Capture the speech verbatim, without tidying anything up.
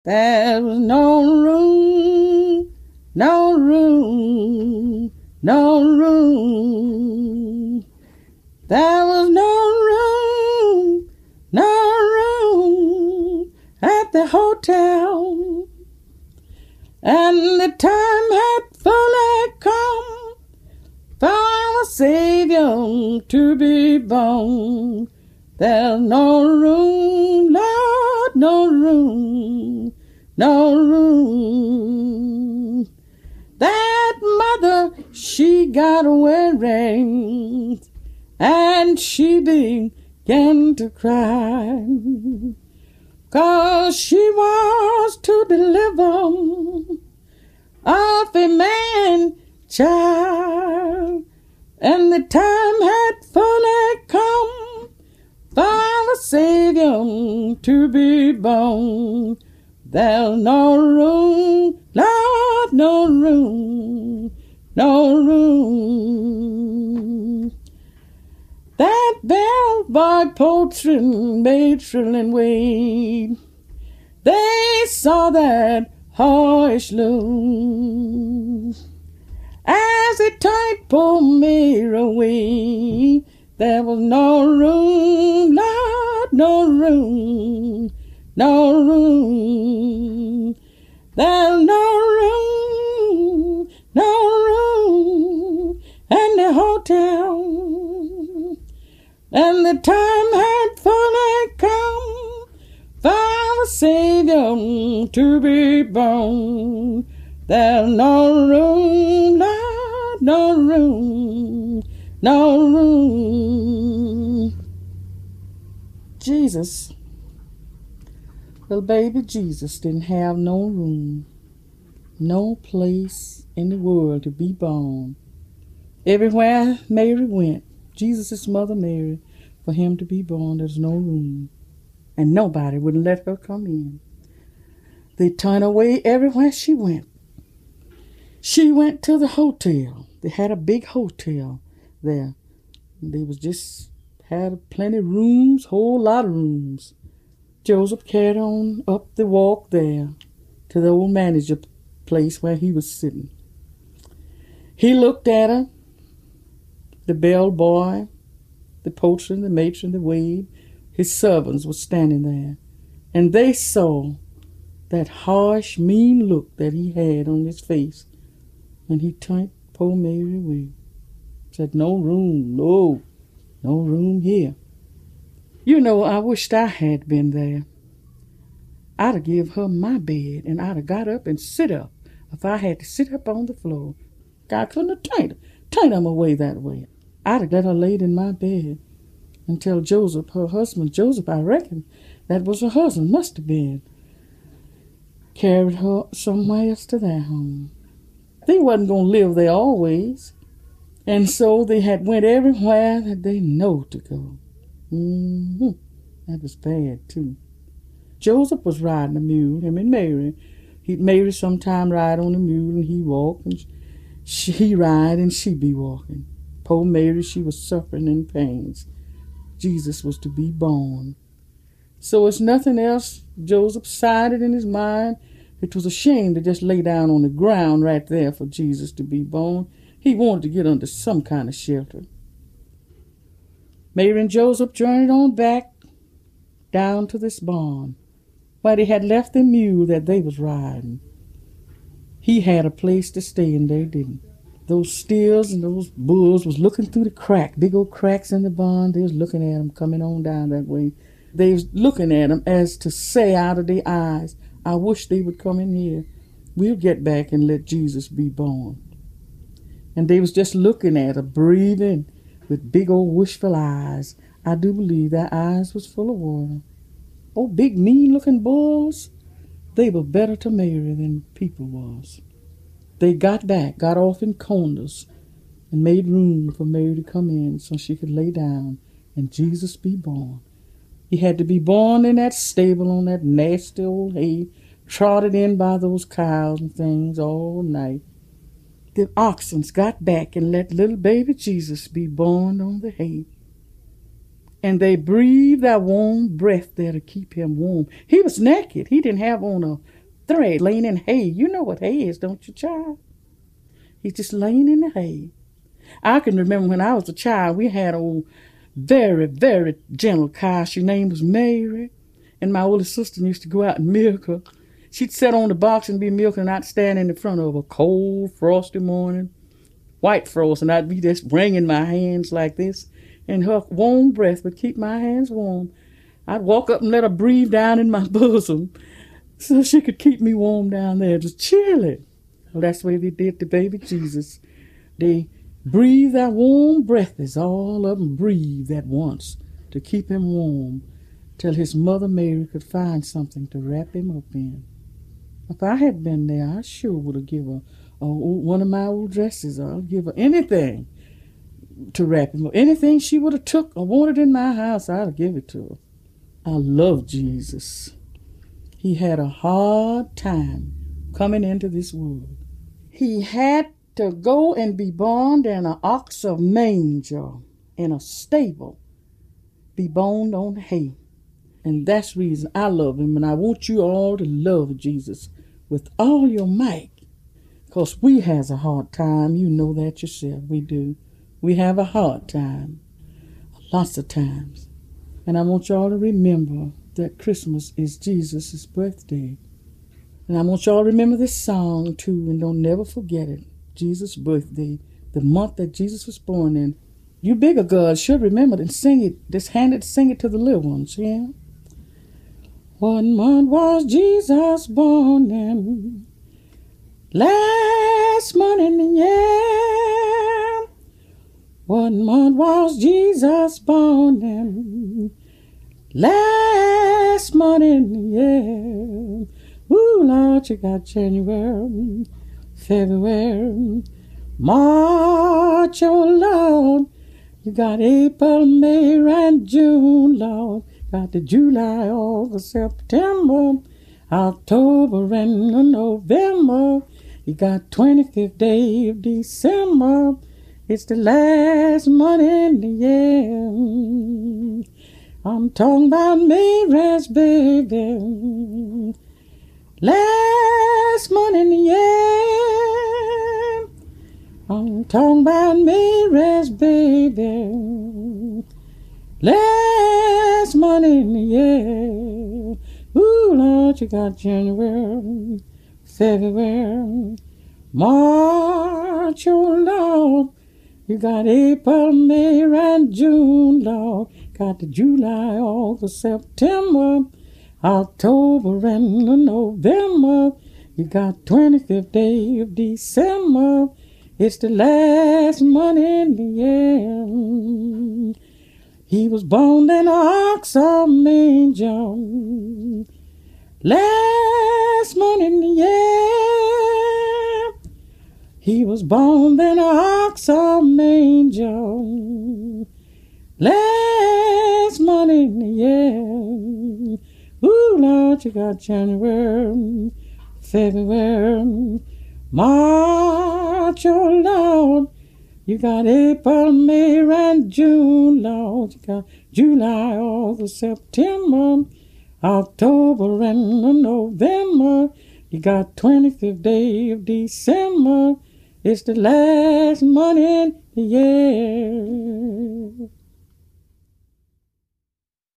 There was no room, no room, no room. There was no room, no room at the hotel. And the time had fully come for the Savior to be born. There's no room, Lord, no room, no room. That mother, she got weary, and she began to cry, 'cause she was to deliver of a man child, and the time had fully come for the Savior to be born. There's no room, Lord, no room, no room. That bell boy, poultry, matron, and Wade, they saw that horse loose as it tied poor Mary away. There was no room, Lord, no room, no room. There's no room, no room in the hotel. And the time had fully come for the Savior to be born. There's no room, Lord, no room, no room. Jesus, little baby Jesus, didn't have no room, no place in the world to be born. Everywhere Mary went, Jesus' mother Mary, for him to be born, there's no room. And nobody would let her come in. They turned away everywhere she went. She went to the hotel. They had a big hotel there. They was just had plenty of rooms, whole lot of rooms. Joseph carried on up the walk there to the old manager place where he was sitting. He looked at her, the bellboy, the poultry, the matron, the Wade, his servants were standing there, and they saw that harsh, mean look that he had on his face, and he turned poor Mary away. Said, no room, no, no room here. You know, I wished I had been there. I'd have give her my bed, and I'd have got up and sit up if I had to sit up on the floor. God couldn't have turned, turned them away that way. I'd have let her laid in my bed and tell Joseph, her husband, Joseph, I reckon that was her husband, must have been, carried her somewhere else to their home. They wasn't going to live there always, and so they had went everywhere that they know to go. Mm-hmm. That was bad, too. Joseph was riding a mule, him and Mary. He'd Mary sometime ride on a mule, and he walk, and she, he ride, and she be walking. Poor Mary, she was suffering in pains. Jesus was to be born. So it's nothing else. Joseph decided in his mind it was a shame to just lay down on the ground right there for Jesus to be born. He wanted to get under some kind of shelter. Mary and Joseph journeyed on back down to this barn where they had left the mule that they was riding. He had a place to stay and they didn't. Those steers and those bulls was looking through the crack, big old cracks in the barn. They was looking at him coming on down that way. They was looking at him as to say out of their eyes, I wish they would come in here. We'll get back and let Jesus be born. And they was just looking at her, breathing with big old wishful eyes. I do believe their eyes was full of water. Oh, big mean-looking bulls. They were better to Mary than people was. They got back, got off in corners, and made room for Mary to come in so she could lay down and Jesus be born. He had to be born in that stable on that nasty old hay, trotted in by those cows and things all night. The oxen got back and let little baby Jesus be born on the hay. And they breathed that warm breath there to keep him warm. He was naked. He didn't have on a thread laying in hay. You know what hay is, don't you, child? He's just laying in the hay. I can remember when I was a child, we had a very, very gentle cow. Her name was Mary. And my older sister used to go out and milk her. She'd sit on the box and be milking, and I'd stand in the front of a cold, frosty morning, white frost, and I'd be just wringing my hands like this, and her warm breath would keep my hands warm. I'd walk up and let her breathe down in my bosom so she could keep me warm down there. It was chilly. Well, that's the way they did to baby Jesus. They breathed that warm breath as all of them breathed at once to keep him warm till his mother Mary could find something to wrap him up in. If I had been there, I sure would have given her a, one of my old dresses. I'd give her anything to wrap him up. Anything she would have took or wanted in my house, I'd have given it to her. I love Jesus. He had a hard time coming into this world. He had to go and be born in an ox of manger, in a stable, be born on hay. And that's the reason I love him, and I want you all to love Jesus with all your might. Because we has a hard time, you know that yourself, we do. We have a hard time, lots of times. And I want y'all to remember that Christmas is Jesus' birthday. And I want y'all to remember this song too, and don't never forget it. Jesus' birthday, the month that Jesus was born in. You bigger girls should remember it and sing it. Just hand it, sing it to the little ones, yeah? What month was Jesus born in? Last month in the year. What month was Jesus born in? Last month in the year. Ooh, Lord, you got January, February, March, oh Lord. You got April, May, and June, Lord. Got the July, August, September, October, and November. You got twenty-fifth day of December. It's the last month in the year. I'm talking about Mary's baby. Last month in the year. I'm talking about Mary's baby. Last month in the year. Ooh, Lord, you got January, February, March, oh Lord. You got April, May, and June, Lord. Got the July, August, September, October, and November. You got twenty-fifth day of December. It's the last month in the year. He was born in an ox of manger. Last month in the year. He was born in an ox of manger. Last month in the year. Ooh, Lord, you got January, February, March, oh Lord. You got April, May, and June, Lord. You got July, August, September, October, and November. You got twenty-fifth day of December. It's the last month in the year.